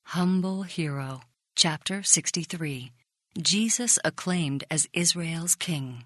Humble Hero, Chapter 63. Jesus acclaimed as Israel's King.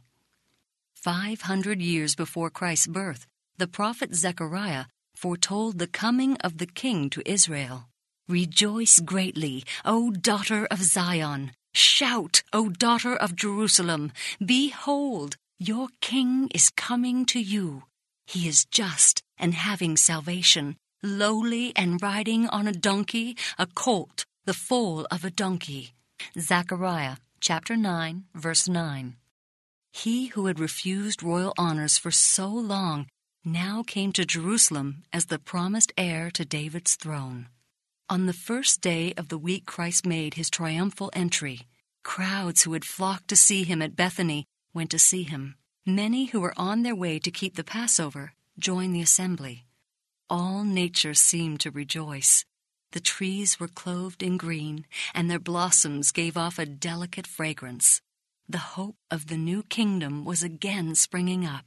500 years before Christ's birth, the prophet Zechariah foretold the coming of the King to Israel. Rejoice greatly, O daughter of Zion! Shout, O daughter of Jerusalem! Behold, your King is coming to you. He is just and having salvation, lowly and riding on a donkey, a colt, the foal of a donkey. Zechariah chapter 9, verse 9. He who had refused royal honors for so long now came to Jerusalem as the promised heir to David's throne. On the first day of the week Christ made his triumphal entry, crowds who had flocked to see him at Bethany went to see him. Many who were on their way to keep the Passover joined the assembly. All nature seemed to rejoice. The trees were clothed in green, and their blossoms gave off a delicate fragrance. The hope of the new kingdom was again springing up.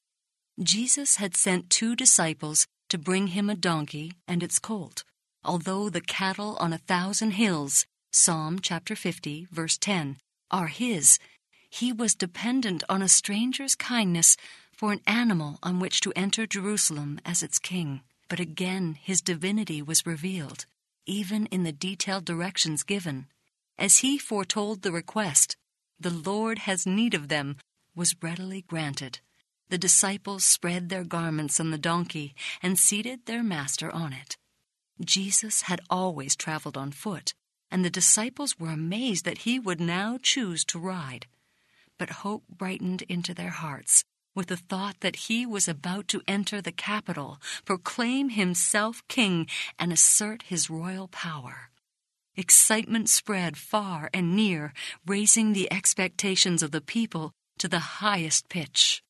Jesus had sent 2 disciples to bring him a donkey and its colt. Although the cattle on 1,000 hills, Psalm chapter 50, verse 10, are his, he was dependent on a stranger's kindness for an animal on which to enter Jerusalem as its king. But again his divinity was revealed, even in the detailed directions given. As he foretold the request, "The Lord has need of them," was readily granted. The disciples spread their garments on the donkey and seated their master on it. Jesus had always traveled on foot, and the disciples were amazed that he would now choose to ride. But hope brightened into their hearts with the thought that he was about to enter the capital, proclaim himself king, and assert his royal power. Excitement spread far and near, raising the expectations of the people to the highest pitch.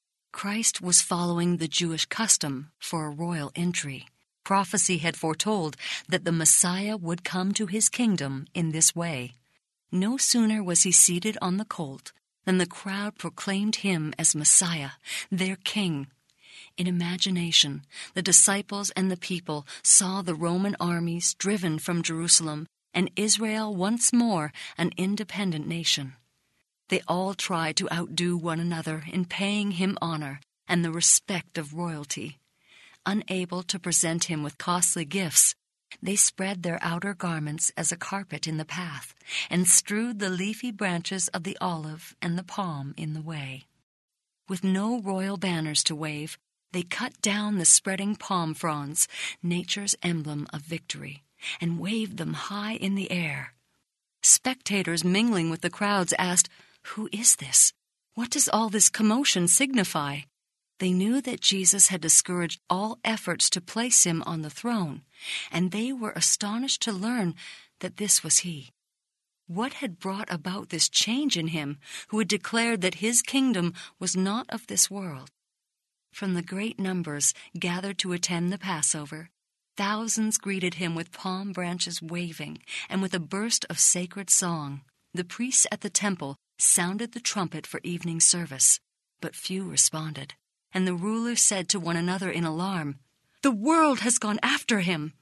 Christ was following the Jewish custom for a royal entry. Prophecy had foretold that the Messiah would come to his kingdom in this way. No sooner was he seated on the colt than the crowd proclaimed him as Messiah, their king. In imagination, the disciples and the people saw the Roman armies driven from Jerusalem and Israel once more an independent nation. They all tried to outdo one another in paying him honor and the respect of royalty. Unable to present him with costly gifts, they spread their outer garments as a carpet in the path and strewed the leafy branches of the olive and the palm in the way. With no royal banners to wave, they cut down the spreading palm fronds, nature's emblem of victory, and waved them high in the air. Spectators mingling with the crowds asked, "Who is this? What does all this commotion signify?" They knew that Jesus had discouraged all efforts to place him on the throne, and they were astonished to learn that this was he. What had brought about this change in him, who had declared that his kingdom was not of this world? From the great numbers gathered to attend the Passover, thousands greeted him with palm branches waving and with a burst of sacred song. The priests at the temple sounded the trumpet for evening service, but few responded. And the rulers said to one another in alarm, "The world has gone after him."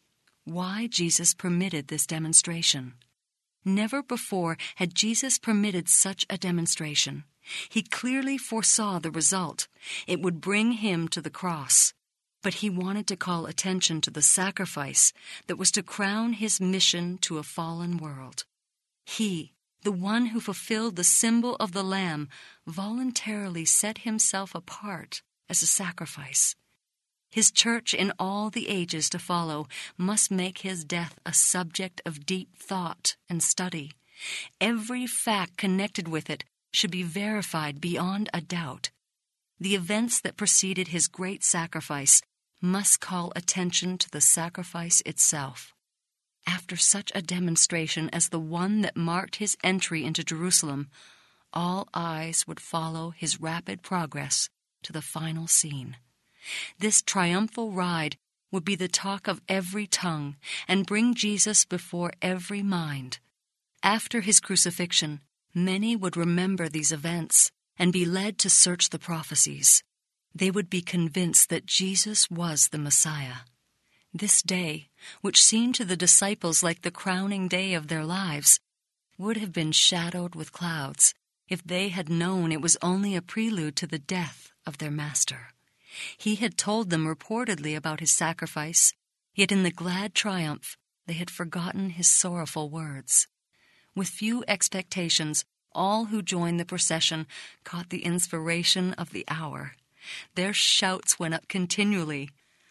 Why Jesus permitted this demonstration? Never before had Jesus permitted such a demonstration. He clearly foresaw the result. It would bring him to the cross. But he wanted to call attention to the sacrifice that was to crown his mission to a fallen world. He, the one who fulfilled the symbol of the Lamb, voluntarily set himself apart as a sacrifice. His church in all the ages to follow must make his death a subject of deep thought and study. Every fact connected with it should be verified beyond a doubt. The events that preceded his great sacrifice must call attention to the sacrifice itself. After such a demonstration as the one that marked his entry into Jerusalem, all eyes would follow his rapid progress to the final scene. This triumphal ride would be the talk of every tongue and bring Jesus before every mind. After his crucifixion, many would remember these events and be led to search the prophecies. They would be convinced that Jesus was the Messiah. This day, which seemed to the disciples like the crowning day of their lives, would have been shadowed with clouds if they had known it was only a prelude to the death of their Master. He had told them reportedly about his sacrifice, yet in the glad triumph they had forgotten his sorrowful words. With few expectations, all who joined the procession caught the inspiration of the hour. Their shouts went up continually.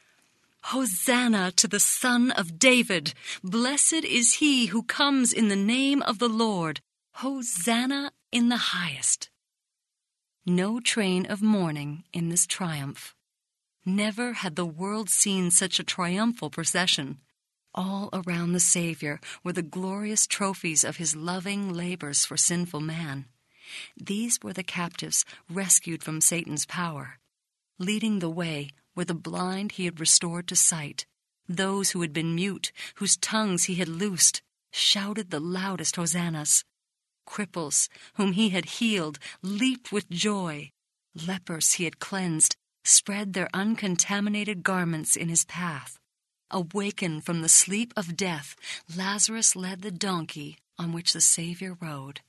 "Hosanna to the Son of David! Blessed is he who comes in the name of the Lord! Hosanna in the highest!" No train of mourning in this triumph. Never had the world seen such a triumphal procession. All around the Savior were the glorious trophies of his loving labors for sinful man. These were the captives rescued from Satan's power. Leading the way were the blind he had restored to sight. Those who had been mute, whose tongues he had loosed, shouted the loudest hosannas. Cripples, whom he had healed, leaped with joy. Lepers he had cleansed, spread their uncontaminated garments in his path. Awakened from the sleep of death, Lazarus led the donkey on which the Savior rode.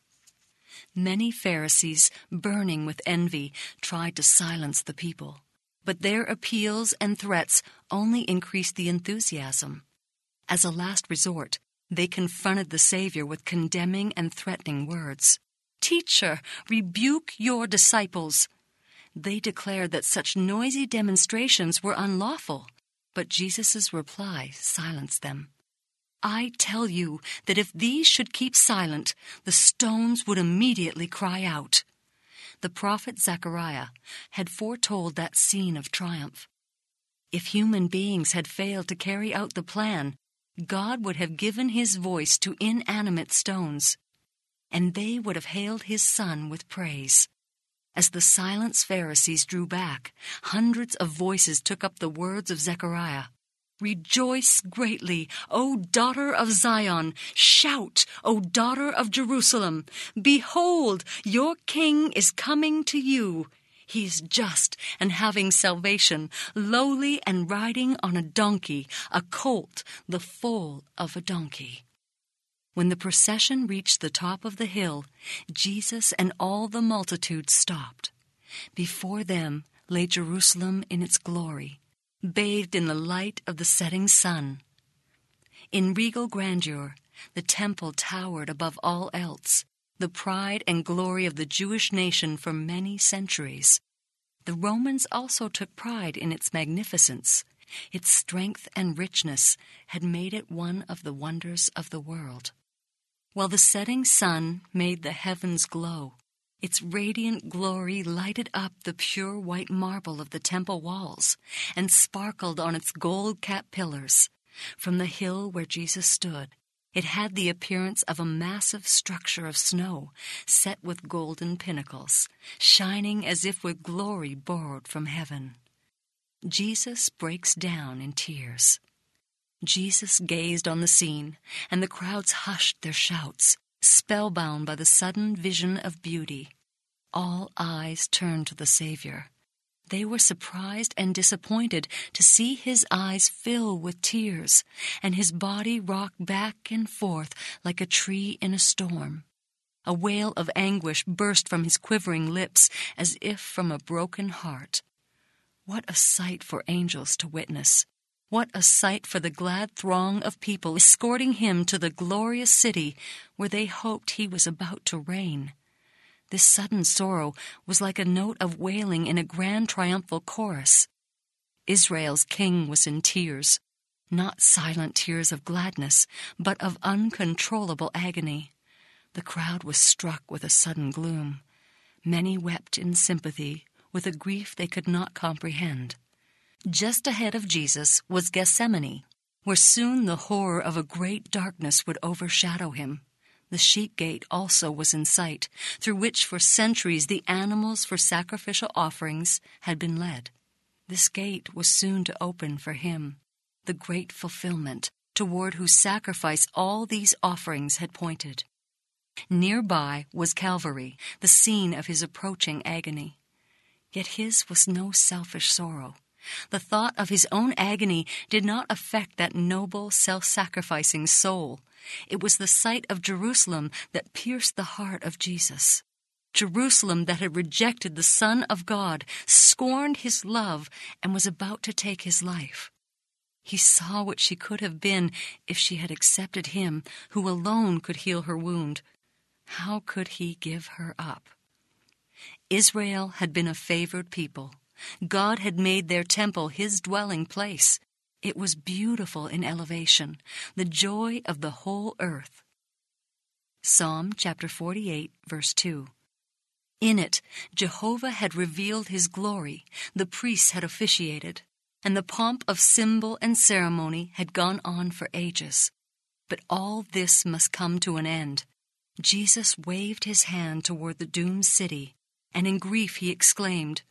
Many Pharisees, burning with envy, tried to silence the people, but their appeals and threats only increased the enthusiasm. As a last resort, they confronted the Savior with condemning and threatening words. "Teacher, rebuke your disciples." They declared that such noisy demonstrations were unlawful, but Jesus' reply silenced them. "I tell you that if these should keep silent, the stones would immediately cry out." The prophet Zechariah had foretold that scene of triumph. If human beings had failed to carry out the plan, God would have given his voice to inanimate stones, and they would have hailed his Son with praise. As the silenced Pharisees drew back, hundreds of voices took up the words of Zechariah. "Rejoice greatly, O daughter of Zion! Shout, O daughter of Jerusalem! Behold, your king is coming to you. He is just and having salvation, lowly and riding on a donkey, a colt, the foal of a donkey." When the procession reached the top of the hill, Jesus and all the multitude stopped. Before them lay Jerusalem in its glory, bathed in the light of the setting sun. In regal grandeur, the temple towered above all else, the pride and glory of the Jewish nation for many centuries. The Romans also took pride in its magnificence. Its strength and richness had made it one of the wonders of the world. While the setting sun made the heavens glow, its radiant glory lighted up the pure white marble of the temple walls and sparkled on its gold-capped pillars. From the hill where Jesus stood, it had the appearance of a massive structure of snow set with golden pinnacles, shining as if with glory borrowed from heaven. Jesus breaks down in tears. Jesus gazed on the scene, and the crowds hushed their shouts, spellbound by the sudden vision of beauty. All eyes turned to the Savior. They were surprised and disappointed to see his eyes fill with tears, and his body rock back and forth like a tree in a storm. A wail of anguish burst from his quivering lips as if from a broken heart. What a sight for angels to witness! What a sight for the glad throng of people escorting him to the glorious city where they hoped he was about to reign. This sudden sorrow was like a note of wailing in a grand triumphal chorus. Israel's king was in tears, not silent tears of gladness, but of uncontrollable agony. The crowd was struck with a sudden gloom. Many wept in sympathy with a grief they could not comprehend. Just ahead of Jesus was Gethsemane, where soon the horror of a great darkness would overshadow him. The sheep gate also was in sight, through which for centuries the animals for sacrificial offerings had been led. This gate was soon to open for him, the great fulfillment toward whose sacrifice all these offerings had pointed. Nearby was Calvary, the scene of his approaching agony. Yet his was no selfish sorrow. The thought of his own agony did not affect that noble, self-sacrificing soul. It was the sight of Jerusalem that pierced the heart of Jesus. Jerusalem that had rejected the Son of God, scorned his love, and was about to take his life. He saw what she could have been if she had accepted him, who alone could heal her wound. How could he give her up? Israel had been a favored people. God had made their temple his dwelling place. It was beautiful in elevation, the joy of the whole earth. Psalm chapter 48, verse 2. In it, Jehovah had revealed his glory, the priests had officiated, and the pomp of symbol and ceremony had gone on for ages. But all this must come to an end. Jesus waved his hand toward the doomed city, and in grief he exclaimed,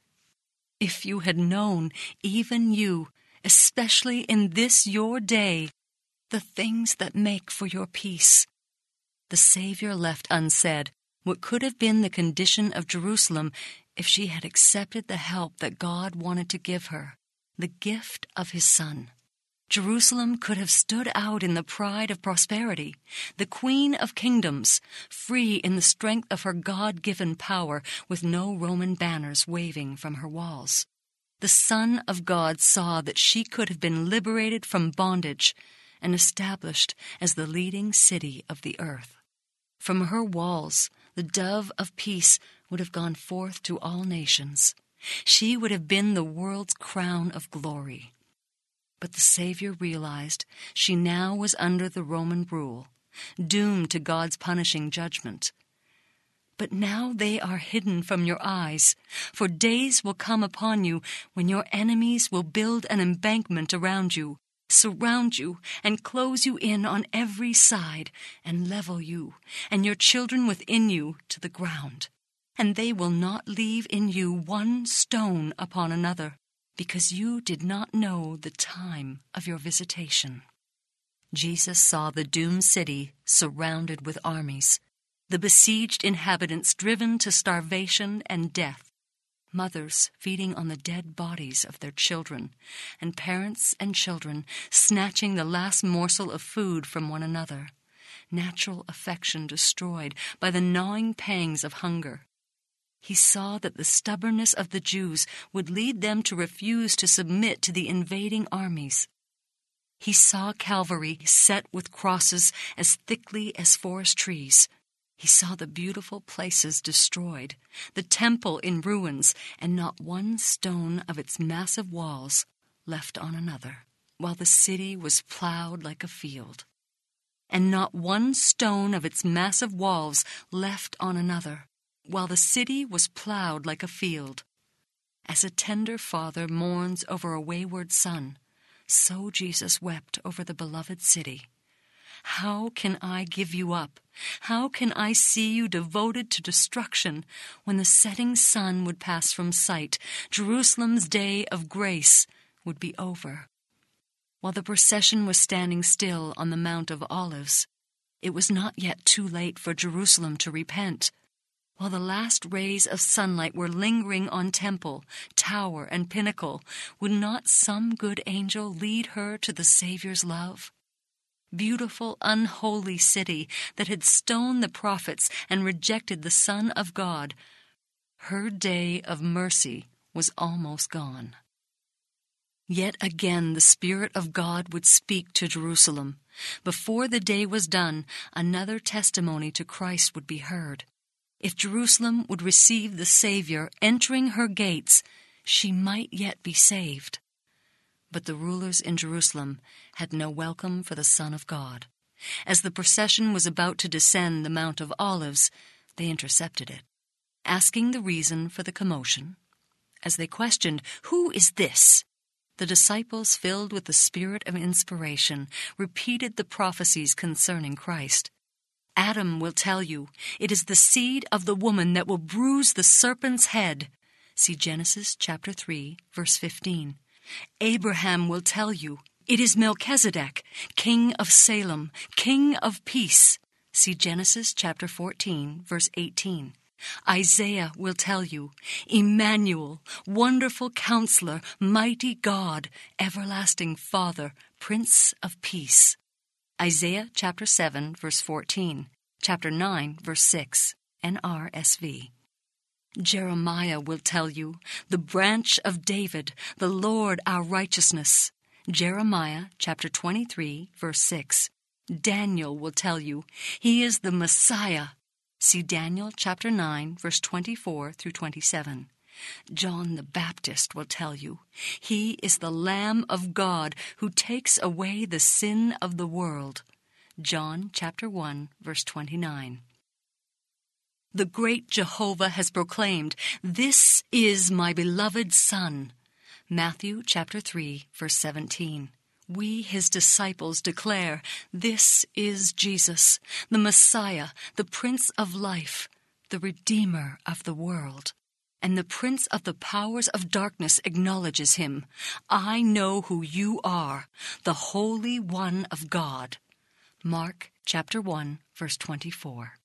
"If you had known, even you, especially in this your day, the things that make for your peace." The Savior left unsaid what could have been the condition of Jerusalem if she had accepted the help that God wanted to give her, the gift of his Son. Jerusalem could have stood out in the pride of prosperity, the Queen of Kingdoms, free in the strength of her God-given power, with no Roman banners waving from her walls. The Son of God saw that she could have been liberated from bondage and established as the leading city of the earth. From her walls, the dove of peace would have gone forth to all nations. She would have been the world's crown of glory. But the Savior realized she now was under the Roman rule, doomed to God's punishing judgment. But now they are hidden from your eyes, for days will come upon you when your enemies will build an embankment around you, surround you, and close you in on every side, and level you, and your children within you, to the ground. And they will not leave in you one stone upon another, because you did not know the time of your visitation. Jesus saw the doomed city surrounded with armies, the besieged inhabitants driven to starvation and death, mothers feeding on the dead bodies of their children, and parents and children snatching the last morsel of food from one another, natural affection destroyed by the gnawing pangs of hunger. He saw that the stubbornness of the Jews would lead them to refuse to submit to the invading armies. He saw Calvary set with crosses as thickly as forest trees. He saw the beautiful places destroyed, the temple in ruins, and not one stone of its massive walls left on another, while the city was plowed like a field. And not one stone of its massive walls left on another, while the city was plowed like a field. As a tender father mourns over a wayward son, so Jesus wept over the beloved city. How can I give you up? How can I see you devoted to destruction when the setting sun would pass from sight? Jerusalem's day of grace would be over. While the procession was standing still on the Mount of Olives, it was not yet too late for Jerusalem to repent. While the last rays of sunlight were lingering on temple, tower, and pinnacle, would not some good angel lead her to the Savior's love? Beautiful, unholy city that had stoned the prophets and rejected the Son of God, her day of mercy was almost gone. Yet again the Spirit of God would speak to Jerusalem. Before the day was done, another testimony to Christ would be heard. If Jerusalem would receive the Savior entering her gates, she might yet be saved. But the rulers in Jerusalem had no welcome for the Son of God. As the procession was about to descend the Mount of Olives, they intercepted it, asking the reason for the commotion. As they questioned, "Who is this?" the disciples, filled with the spirit of inspiration, repeated the prophecies concerning Christ. Adam will tell you, it is the seed of the woman that will bruise the serpent's head. See Genesis chapter 3, verse 15. Abraham will tell you, it is Melchizedek, king of Salem, king of peace. See Genesis chapter 14, verse 18. Isaiah will tell you, Emmanuel, Wonderful Counselor, Mighty God, Everlasting Father, Prince of Peace. Isaiah chapter 7, verse 14, chapter 9, verse 6, NRSV. Jeremiah will tell you, the branch of David, the Lord our righteousness. Jeremiah chapter 23, verse 6. Daniel will tell you, he is the Messiah. See Daniel chapter 9, verse 24 through 27. John the Baptist will tell you, he is the Lamb of God who takes away the sin of the world. John chapter 1, verse 29. The great Jehovah has proclaimed, "This is my beloved Son." Matthew chapter 3, verse 17. We, his disciples, declare, "This is Jesus, the Messiah, the Prince of Life, the Redeemer of the world." And the prince of the powers of darkness acknowledges him. "I know who you are, the Holy One of God." Mark chapter 1, verse 24.